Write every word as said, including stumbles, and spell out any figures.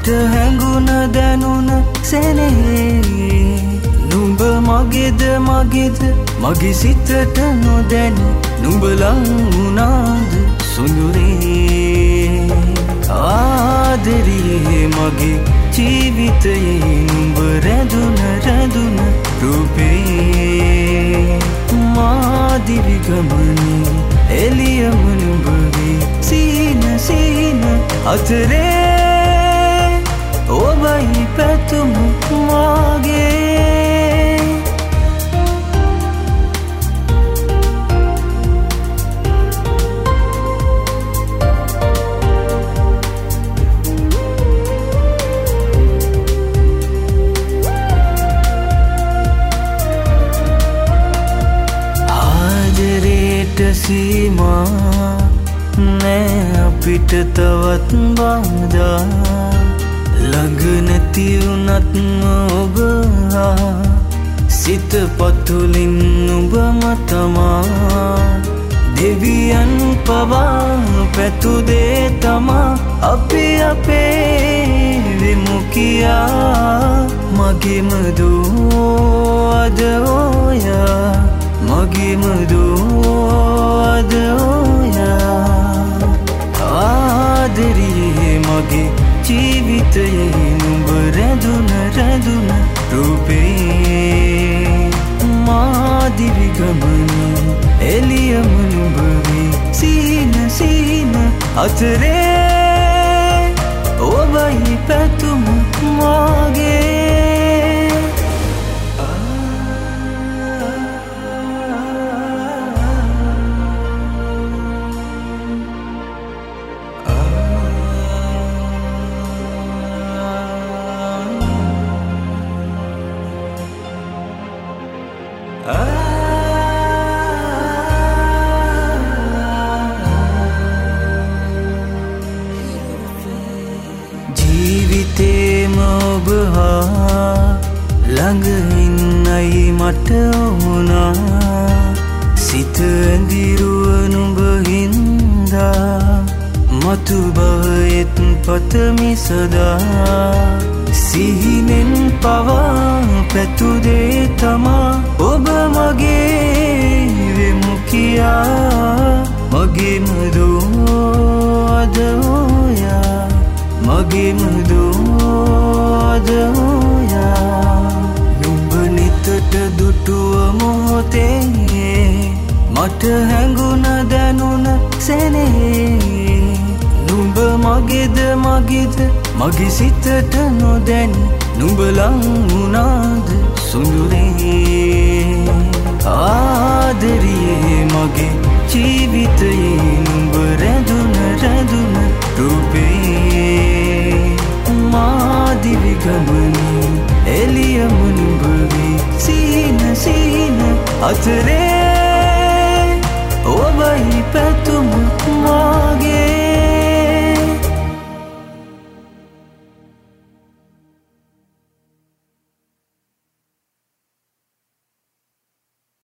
මට හැඟුණ දැනුණ සෙනෙහේ නුඹ මගේද මගේද මගේ සිතට නොදැනි නුඹ ලං වුණාද සොඳුරේ ආදරේ මගේ ජීවිතයේ නුඹ රැඳුන රැඳුන රූපේ මා දිවි ගමනේ එළියම නුඹ වේ සීන සීන අතරේ ඔබයි පැතුම මාගේ ආදරේට සීමා නෑ අපිට තවත් බාධා ළඟ නැති වුණත් ඔබ සිත පතුලින් ඔබම තමා දෙවියන් පවා පැතු දේ තමා අපි අපේ වෙමු කියා මගේම දෝ අද ඔයා මගේම දෝ අද ඔයා ආදරේ මගේ ජීවිතයේ නුඹ රැඳුන රැඳුන රූපේ මා දිවි ගමනේ එළියම නුඹ වේ සීන සීන අතරේ ඔබයි පැතුම මාගේ ජීවිතේම ඔබ හා ළඟ ඉන්නයි මට වුණා සිත ඇඳිරුව නුඹ හින්දා මතු බවෙත් පතමි සදා සිහිනෙන් පවා පැතු දේ තමා ඔබ මගේ වෙමු කියා මගේම දෝ අද ඔයා මගේම දෝ අද ඔයා නුඹ නිතට දුටුව මොහොතේ මට හැඟුණ දැනුණ සෙනෙහේ නුඹ මගේද මගේද මගේ සිතට නොදැනි නුඹ ලං වුණාද සොඳුරේ ආදරේ මගේ ජීවිතයේ නුඹ රැඳුන රැඳුන රූපේ මා දිවි ගමනේ එළියම නුඹ වේ සීන සීන අතරේ ඔබයි පැතුම